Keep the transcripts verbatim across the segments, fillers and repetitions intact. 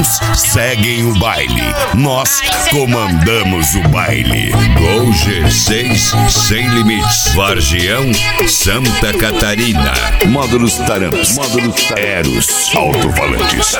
outros seguem o baile. Nós comandamos o baile. Gol G seis sem limites. Vargião, Santa Catarina. Módulos Taramps. Módulos Eros. Alto-falantes.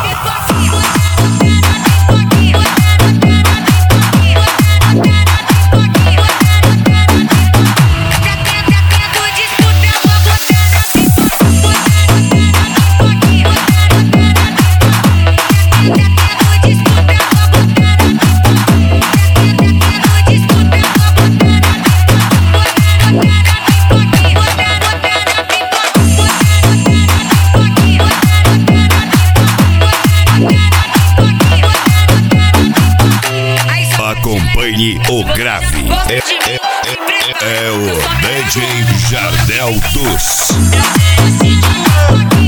Acompanhe o grave. É, é, é, é o D J Jardel dos.